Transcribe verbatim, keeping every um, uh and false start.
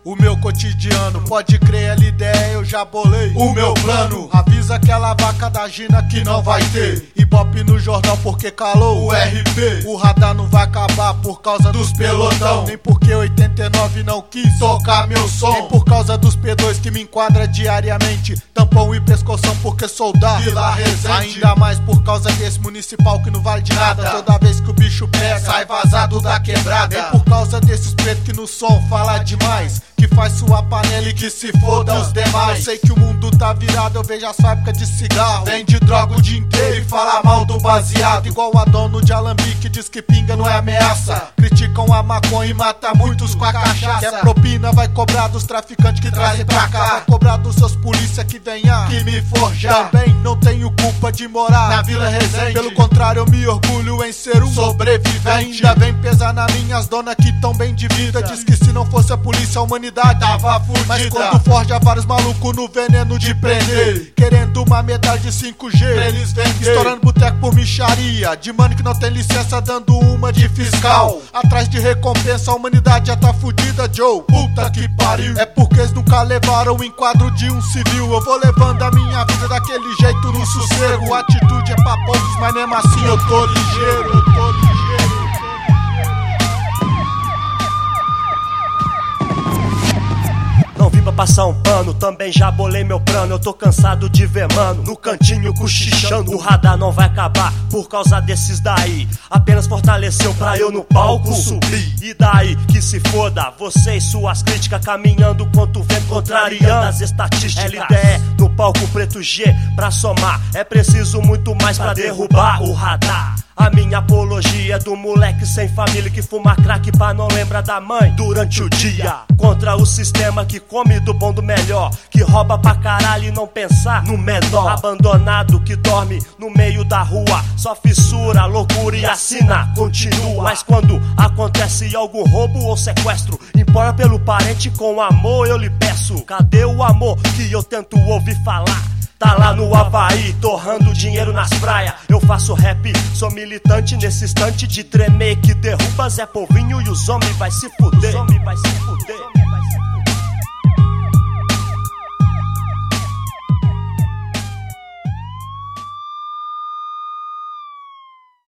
o meu cotidiano. Pode crer, L D E eu já bolei o meu plano. Avisa aquela vaca da Gina que não vai ter Ibope no jornal porque calou o R P. O radar não vai acabar por causa dos pelotão, nem porque oitenta e nove não quis tocar meu som, nem por causa dos P dois que me enquadra diariamente, tampão e pescoção porque sou da Vila Resende. Ainda mais por causa desse municipal que não vale de nada, toda vez que o bicho pega sai vazado da quebrada. Nem por causa desses pretos que no som fala demais, que faz sua panela e que se foda os demais. Eu sei que o mundo tá virado, eu vejo as fábricas de cigarro, vende droga o dia inteiro e fala mal do baseado, igual a dono de alambique diz que pinga não é ameaça. Criticam a maconha e mata muitos com a cachaça. Quer propina, vai cobrar dos traficantes que trazem pra cá, vai cobrar dos seus polícia que venha que me forjar. Também não tenho culpa de morar na Vila Resende, pelo contrário eu me orgulho em ser um sobrevivente. Ainda vem pesar nas minhas donas que tão bem de vida, diz que se não fosse a polícia a humanidade tava fudida. Mas quando forja vários malucos no veneno de prender, querendo uma medalha de cinco G pra eles vender, estourando boteco por micharia, de mano que não tem licença dando uma de fiscal. Atrás de recompensa a humanidade já tá fudida, Joe, puta que pariu. É porque eles nunca levaram o enquadro de um civil. Eu vou levando a minha vida daquele jeito no sossego. A atitude é pra poucos, mas mesmo assim eu tô ligeiro, eu tô ligeiro. Não vim pra passar um pano, também já bolei meu plano. Eu tô cansado de ver mano no cantinho cochichando. O radar não vai acabar por causa desses daí, apenas fortaleceu pra eu no palco subir. E daí que se foda, você e suas críticas caminhando quanto vento contrariando as estatísticas. L D E no palco preto G pra somar, é preciso muito mais pra derrubar o radar. A minha apologia é do moleque sem família que fuma crack pra não lembrar da mãe durante o dia, contra o sistema que come do bom do melhor, que rouba pra caralho e não pensar no menor. Abandonado que dorme no meio da rua, só fissura, loucura e assina continua. Mas quando acontece algum roubo ou sequestro, implora pelo parente com amor eu lhe peço. Cadê o amor que eu tento ouvir falar? Tá lá no Havaí, torrando dinheiro nas praias. Eu faço rap, sou militante nesse instante de tremer que derruba Zé Povinho e os homens vai se fuder. Os homens vai se fuder.